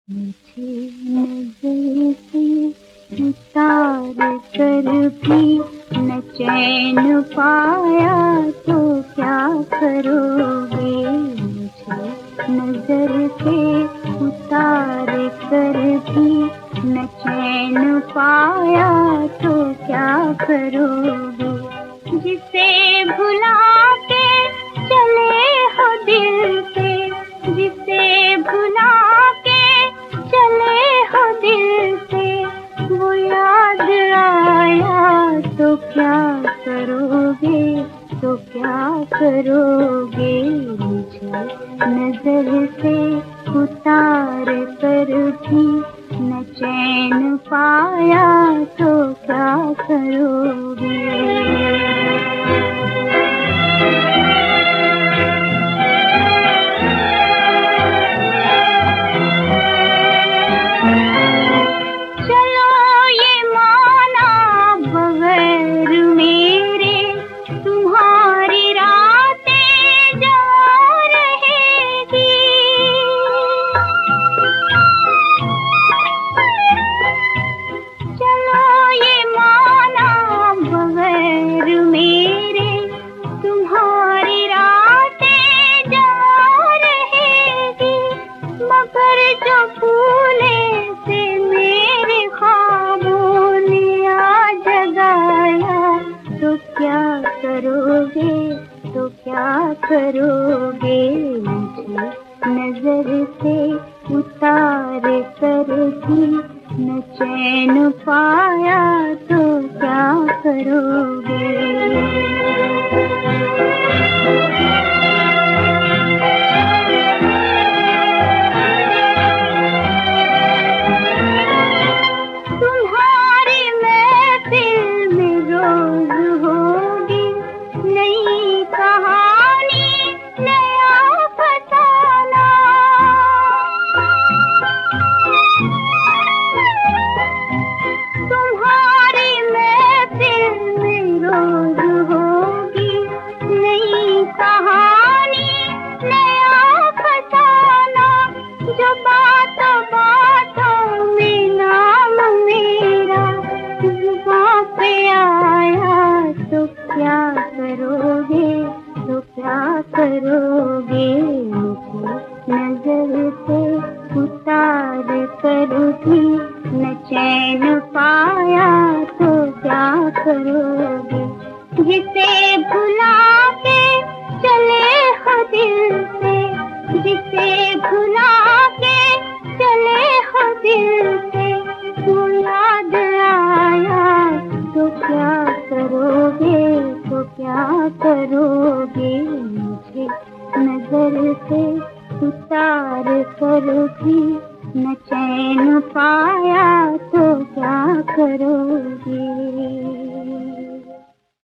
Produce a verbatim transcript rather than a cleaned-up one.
मुझे नजर से उतार कर भी न चैन पाया तो क्या करोगे। मुझे नजर से उतार कर भी न चैन पाया तो क्या करोगे। जिसे भुला के चले हो दिल से, जिसे भुला के चले हो दिल से, वो याद आया तो क्या करोगे, तो क्या करोगे। मुझे नजर से उतार कर भी न चैन पाया तो क्या करोगे। क्या करोगे, तो क्या करोगे। मुझे नजर से उतार कर भी न चैन पाया तो क्या करोगे। क्या करोगे, तो क्या करोगे। मुझे नजर से उतार कर भी न चैन पाया तो क्या करोगे। जिसे भुला के चले हो दिल से, जिसे भुला के चले हो दिल से, वो याद आया तो क्या करोगे, तो क्या करोगे। मुझे नजर से उतार कर भी न चैन पाया तो क्या करोगे।